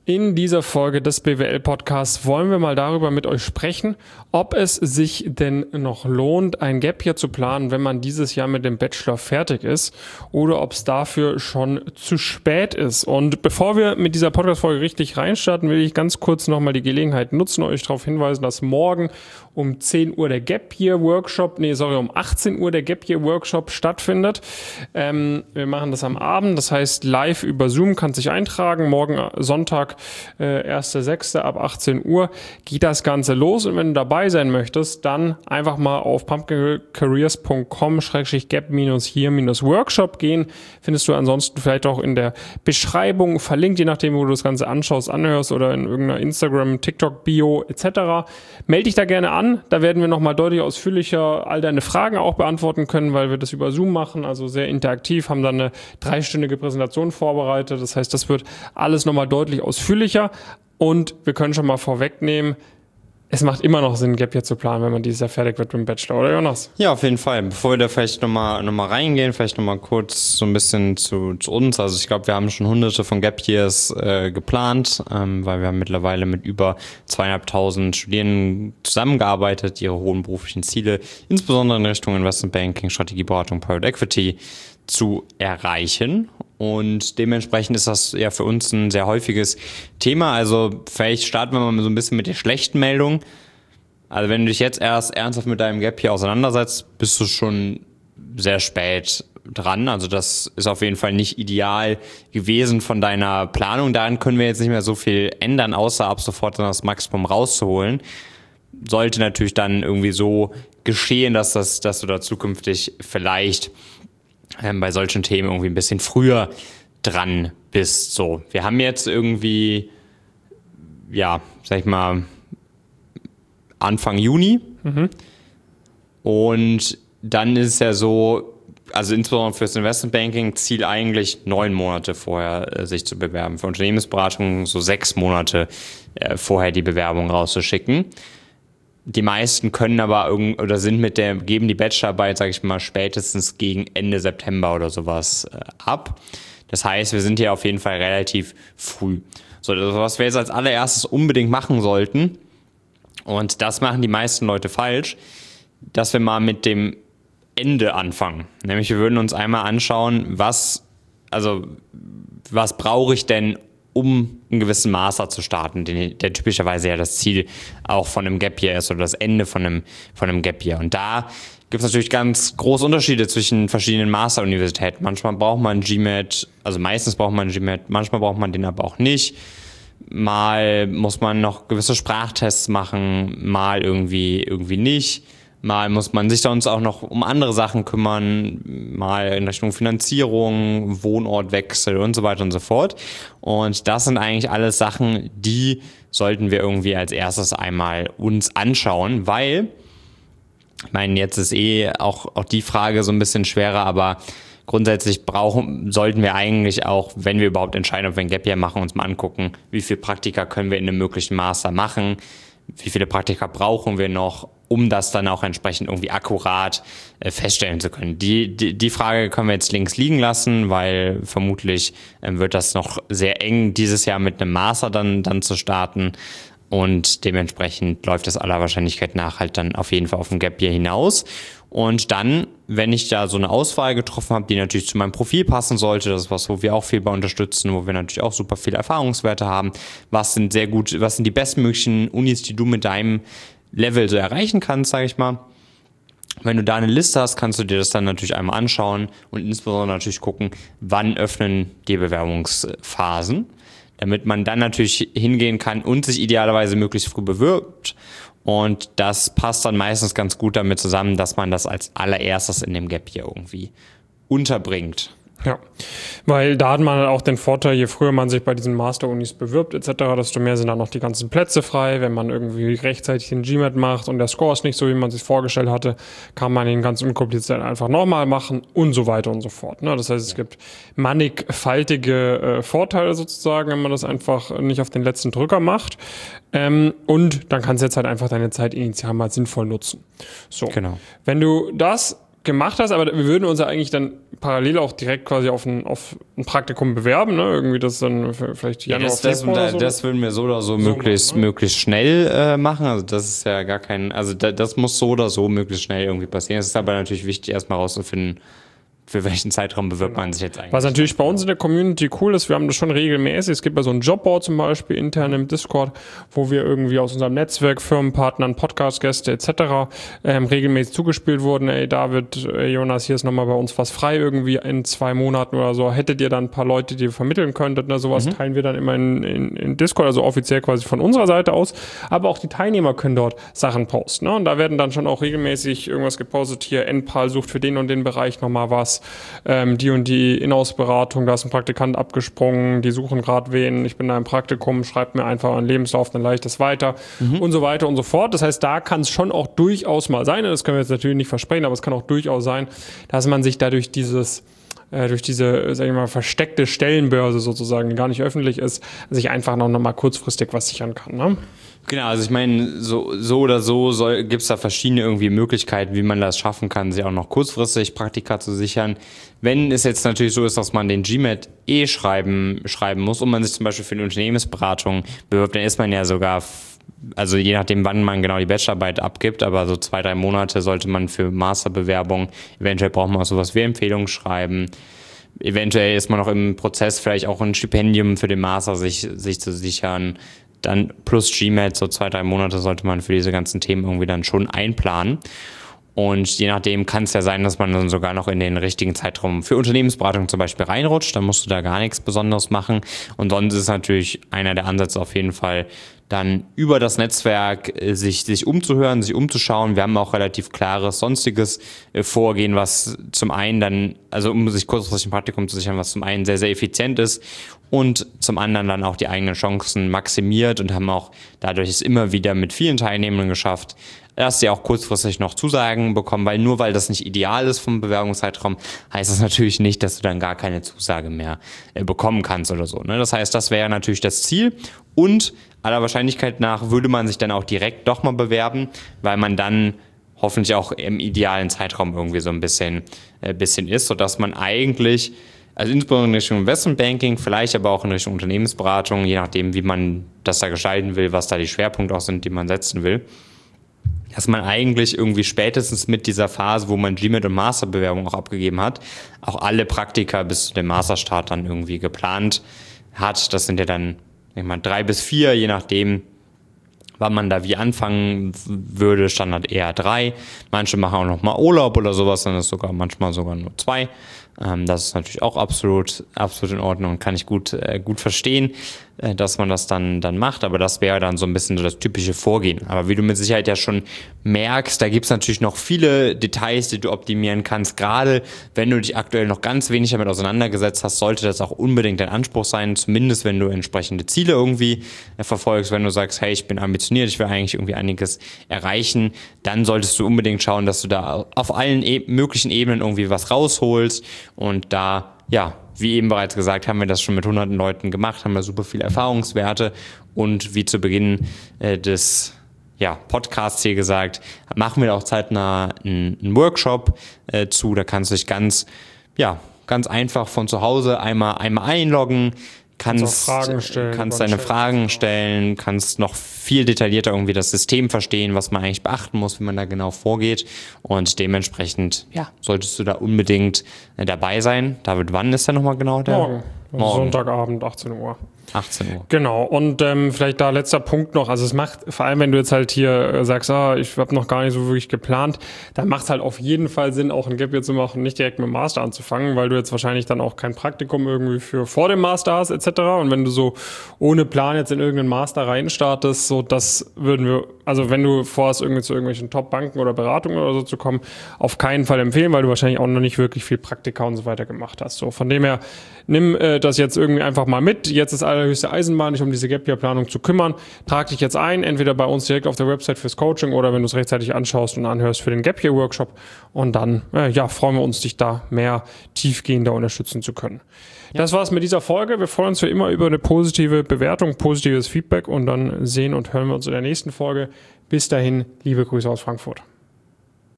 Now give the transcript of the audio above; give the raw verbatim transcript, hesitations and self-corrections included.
In dieser Folge des B W L-Podcasts wollen wir mal darüber mit euch sprechen, ob es sich denn noch lohnt, ein Gap Year zu planen, wenn man dieses Jahr mit dem Bachelor fertig ist, oder ob es dafür schon zu spät ist. Und bevor wir mit dieser Podcast-Folge richtig reinstarten, will ich ganz kurz nochmal die Gelegenheit nutzen, euch darauf hinweisen, dass morgen um zehn Uhr der Gap Year Workshop, nee, sorry, um achtzehn Uhr der Gap Year Workshop stattfindet. Ähm, wir machen das am Abend, das heißt live über Zoom, kann sich eintragen. Morgen Sonntag, äh, erster sechster ab achtzehn Uhr geht das Ganze los. Und wenn du dabei sein möchtest, dann einfach mal auf pumpkin careers punkt com slash gap year workshop gehen. Findest du ansonsten vielleicht auch in der Beschreibung verlinkt, je nachdem, wo du das Ganze anschaust, anhörst oder in irgendeiner Instagram, TikTok, Bio et cetera. Melde dich da gerne an. Da werden wir nochmal deutlich ausführlicher all deine Fragen auch beantworten können, weil wir das über Zoom machen, also sehr interaktiv, haben dann eine dreistündige Präsentation vorbereitet. Das heißt, das wird alles nochmal deutlich ausführlicher und wir können schon mal vorwegnehmen, es macht immer noch Sinn, Gap Year zu planen, wenn man dieses Jahr fertig wird mit dem Bachelor, oder Jonas? Ja, auf jeden Fall. Bevor wir da vielleicht nochmal noch mal reingehen, vielleicht nochmal kurz so ein bisschen zu, zu uns. Also ich glaube, wir haben schon hunderte von Gap Years äh, geplant, ähm, weil wir haben mittlerweile mit über zweieinhalbtausend Studierenden zusammengearbeitet, ihre hohen beruflichen Ziele, insbesondere in Richtung Investment Banking, Strategieberatung, Private Equity, zu erreichen. Und dementsprechend ist das ja für uns ein sehr häufiges Thema. Also vielleicht starten wir mal so ein bisschen mit der schlechten Meldung. Also wenn du dich jetzt erst ernsthaft mit deinem Gap hier auseinandersetzt, bist du schon sehr spät dran. Also das ist auf jeden Fall nicht ideal gewesen von deiner Planung. Daran können wir jetzt nicht mehr so viel ändern, außer ab sofort dann das Maximum rauszuholen. Sollte natürlich dann irgendwie so geschehen, dass, das, dass du da zukünftig vielleicht Ähm, bei solchen Themen irgendwie ein bisschen früher dran bist. So, wir haben jetzt irgendwie, ja, sag ich mal, Anfang Juni. Mhm. Und dann ist es ja so, also insbesondere fürs Investmentbanking, Ziel eigentlich neun Monate vorher äh, sich zu bewerben. Für Unternehmensberatung so sechs Monate äh, vorher die Bewerbung rauszuschicken. Die meisten können aber irgend oder sind mit der, geben die Bachelorarbeit, sage ich mal, spätestens gegen Ende September oder sowas äh, ab. Das heißt, wir sind hier auf jeden Fall relativ früh. So, also was wir jetzt als allererstes unbedingt machen sollten, und das machen die meisten Leute falsch, dass wir mal mit dem Ende anfangen. Nämlich wir würden uns einmal anschauen, was, also was brauche ich denn, um einen gewissen Master zu starten, den, der typischerweise ja das Ziel auch von einem Gap Year ist oder das Ende von einem, von einem Gap Year. Und da gibt es natürlich ganz große Unterschiede zwischen verschiedenen Masteruniversitäten. Manchmal braucht man G M A T, also meistens braucht man G M A T, manchmal braucht man den aber auch nicht. Mal muss man noch gewisse Sprachtests machen, mal irgendwie, irgendwie nicht. Mal muss man sich sonst auch noch um andere Sachen kümmern, mal in Richtung Finanzierung, Wohnortwechsel und so weiter und so fort. Und das sind eigentlich alles Sachen, die sollten wir irgendwie als erstes einmal uns anschauen, weil, ich meine, jetzt ist eh auch, auch die Frage so ein bisschen schwerer, aber grundsätzlich brauchen, sollten wir eigentlich auch, wenn wir überhaupt entscheiden, ob wir ein Gap Year machen, uns mal angucken, wie viele Praktika können wir in einem möglichen Master machen, wie viele Praktika brauchen wir noch, um das dann auch entsprechend irgendwie akkurat äh, feststellen zu können. Die, die, die Frage können wir jetzt links liegen lassen, weil vermutlich äh, wird das noch sehr eng dieses Jahr mit einem Master dann, dann zu starten und dementsprechend läuft das aller Wahrscheinlichkeit nach halt dann auf jeden Fall auf ein Gap Year hinaus. Und dann, wenn ich da so eine Auswahl getroffen habe, die natürlich zu meinem Profil passen sollte, das ist was, wo wir auch viel bei unterstützen, wo wir natürlich auch super viele Erfahrungswerte haben, was sind sehr gut, was sind die bestmöglichen Unis, die du mit deinem Level so erreichen kannst, sage ich mal. Wenn du da eine Liste hast, kannst du dir das dann natürlich einmal anschauen und insbesondere natürlich gucken, wann öffnen die Bewerbungsphasen, damit man dann natürlich hingehen kann und sich idealerweise möglichst früh bewirbt. Und das passt dann meistens ganz gut damit zusammen, dass man das als allererstes in dem Gap Year irgendwie unterbringt. Ja, weil da hat man auch den Vorteil, je früher man sich bei diesen Master-Unis bewirbt et cetera, desto mehr sind dann noch die ganzen Plätze frei. Wenn man irgendwie rechtzeitig den G M A T macht und der Score ist nicht so, wie man sich vorgestellt hatte, kann man ihn ganz unkompliziert einfach nochmal machen und so weiter und so fort. Ne? Das heißt, es gibt mannigfaltige äh, Vorteile sozusagen, wenn man das einfach nicht auf den letzten Drücker macht. Ähm, und dann kannst du jetzt halt einfach deine Zeit initial mal sinnvoll nutzen. So, genau. Wenn du das gemacht hast, aber wir würden uns ja eigentlich dann parallel auch direkt quasi auf ein, auf ein Praktikum bewerben, ne? Irgendwie das dann vielleicht Januar, ja, das, das, Februar oder so. Das würden wir so oder so, so möglichst, machen, ne? möglichst schnell äh, machen. Also das ist ja gar kein, also da, das muss so oder so möglichst schnell irgendwie passieren. Es ist aber natürlich wichtig, erstmal rauszufinden, für welchen Zeitraum bewirbt genau. man sich jetzt eigentlich. Was natürlich bei uns in der Community cool ist, wir haben das schon regelmäßig. Es gibt ja so ein Jobboard zum Beispiel intern im Discord, wo wir irgendwie aus unserem Netzwerk, Firmenpartnern, Podcast-Gäste et cetera ähm, regelmäßig zugespielt wurden. Ey, David, ey, Jonas, hier ist nochmal bei uns was frei irgendwie in zwei Monaten oder so. Hättet ihr dann ein paar Leute, die ihr vermitteln könntet? Ne? Sowas mhm. teilen wir dann immer in, in, in Discord, also offiziell quasi von unserer Seite aus. Aber auch die Teilnehmer können dort Sachen posten. Ne? Und da werden dann schon auch regelmäßig irgendwas gepostet. Hier, N P A L sucht für den und den Bereich nochmal was. Ähm, die und die Inhouse-Beratung, da ist ein Praktikant abgesprungen, die suchen gerade wen, ich bin da im Praktikum, schreibt mir einfach einen Lebenslauf, dann leite ich das weiter mhm. und so weiter und so fort. Das heißt, da kann es schon auch durchaus mal sein, das können wir jetzt natürlich nicht versprechen, aber es kann auch durchaus sein, dass man sich dadurch dieses äh, durch diese, sag ich mal, versteckte Stellenbörse sozusagen, die gar nicht öffentlich ist, sich einfach noch, noch mal kurzfristig was sichern kann, ne? Genau, also ich meine, so, so oder so gibt es da verschiedene irgendwie Möglichkeiten, wie man das schaffen kann, sich auch noch kurzfristig Praktika zu sichern. Wenn es jetzt natürlich so ist, dass man den G M A T eh schreiben, schreiben muss und man sich zum Beispiel für eine Unternehmensberatung bewirbt, dann ist man ja sogar, also je nachdem, wann man genau die Bachelorarbeit abgibt, aber so zwei, drei Monate sollte man für Masterbewerbung, eventuell braucht man auch sowas wie Empfehlungen schreiben. Eventuell ist man noch im Prozess, vielleicht auch ein Stipendium für den Master sich, sich zu sichern. Dann plus G M A T, so zwei, drei Monate sollte man für diese ganzen Themen irgendwie dann schon einplanen. Und je nachdem kann es ja sein, dass man dann sogar noch in den richtigen Zeitraum für Unternehmensberatung zum Beispiel reinrutscht. Dann musst du da gar nichts Besonderes machen. Und sonst ist natürlich einer der Ansätze auf jeden Fall, dann über das Netzwerk sich, sich umzuhören, sich umzuschauen. Wir haben auch relativ klares sonstiges Vorgehen, was zum einen dann, also um sich kurzfristig ein Praktikum zu sichern, was zum einen sehr, sehr effizient ist und zum anderen dann auch die eigenen Chancen maximiert und haben auch dadurch es immer wieder mit vielen Teilnehmern geschafft, dass sie auch kurzfristig noch Zusagen bekommen, weil nur weil das nicht ideal ist vom Bewerbungszeitraum, heißt das natürlich nicht, dass du dann gar keine Zusage mehr äh, bekommen kannst oder so. Ne? Das heißt, das wäre natürlich das Ziel und aller Wahrscheinlichkeit nach würde man sich dann auch direkt doch mal bewerben, weil man dann hoffentlich auch im idealen Zeitraum irgendwie so ein bisschen, äh, bisschen ist, sodass man eigentlich, also insbesondere in Richtung Investmentbanking, vielleicht aber auch in Richtung Unternehmensberatung, je nachdem, wie man das da gestalten will, was da die Schwerpunkte auch sind, die man setzen will, dass man eigentlich irgendwie spätestens mit dieser Phase, wo man G M A T und Masterbewerbung auch abgegeben hat, auch alle Praktika bis zu dem Masterstart dann irgendwie geplant hat. Das sind ja dann, ich meine, drei bis vier, je nachdem, wann man da wie anfangen würde, Standard eher drei. Manche machen auch noch mal Urlaub oder sowas, dann ist sogar manchmal sogar nur zwei. Ähm, das ist natürlich auch absolut, absolut in Ordnung und kann ich gut, äh, gut verstehen, äh, dass man das dann, dann macht. Aber das wäre dann so ein bisschen so das typische Vorgehen. Aber wie du mit Sicherheit ja schon merkst, da gibt es natürlich noch viele Details, die du optimieren kannst. Gerade wenn du dich aktuell noch ganz wenig damit auseinandergesetzt hast, sollte das auch unbedingt dein Anspruch sein. Zumindest wenn du entsprechende Ziele irgendwie äh, verfolgst. Wenn du sagst, hey, ich bin ambitioniert, ich will eigentlich irgendwie einiges erreichen, dann solltest du unbedingt schauen, dass du da auf allen e- möglichen Ebenen irgendwie was rausholst. Und da, ja, wie eben bereits gesagt, haben wir das schon mit hunderten Leuten gemacht, haben wir super viele Erfahrungswerte und wie zu Beginn äh, des ja, Podcasts hier gesagt, machen wir auch zeitnah einen, einen Workshop äh, zu, da kannst du dich ganz, ja, ganz einfach von zu Hause einmal, einmal einloggen, kannst, Fragen stellen, kannst deine Fragen stellen, kannst noch viel detaillierter irgendwie das System verstehen, was man eigentlich beachten muss, wie man da genau vorgeht und dementsprechend, ja, solltest du da unbedingt dabei sein. David, wann ist der nochmal genau der? Morgen. Morgen. Sonntagabend, achtzehn Uhr. achtzehn Uhr. Genau, und ähm, vielleicht da letzter Punkt noch, also es macht, vor allem wenn du jetzt halt hier äh, sagst, ah, ich habe noch gar nicht so wirklich geplant, dann macht es halt auf jeden Fall Sinn, auch ein Gap Year zu machen, nicht direkt mit dem Master anzufangen, weil du jetzt wahrscheinlich dann auch kein Praktikum irgendwie für vor dem Master hast et cetera. Und wenn du so ohne Plan jetzt in irgendeinen Master reinstartest, so das würden wir, also wenn du vorhast, irgendwie zu irgendwelchen Top-Banken oder Beratungen oder so zu kommen, auf keinen Fall empfehlen, weil du wahrscheinlich auch noch nicht wirklich viel Praktika und so weiter gemacht hast. So, von dem her, nimm äh, das jetzt irgendwie einfach mal mit. Jetzt ist allerhöchste Eisenbahn, dich um diese Gap Year Planung zu kümmern. Trag dich jetzt ein, entweder bei uns direkt auf der Website fürs Coaching oder wenn du es rechtzeitig anschaust und anhörst für den Gap Year Workshop. Und dann äh, ja, freuen wir uns, dich da mehr tiefgehender unterstützen zu können. Ja. Das war's mit dieser Folge. Wir freuen uns wie immer über eine positive Bewertung, positives Feedback und dann sehen und hören wir uns in der nächsten Folge. Bis dahin, liebe Grüße aus Frankfurt.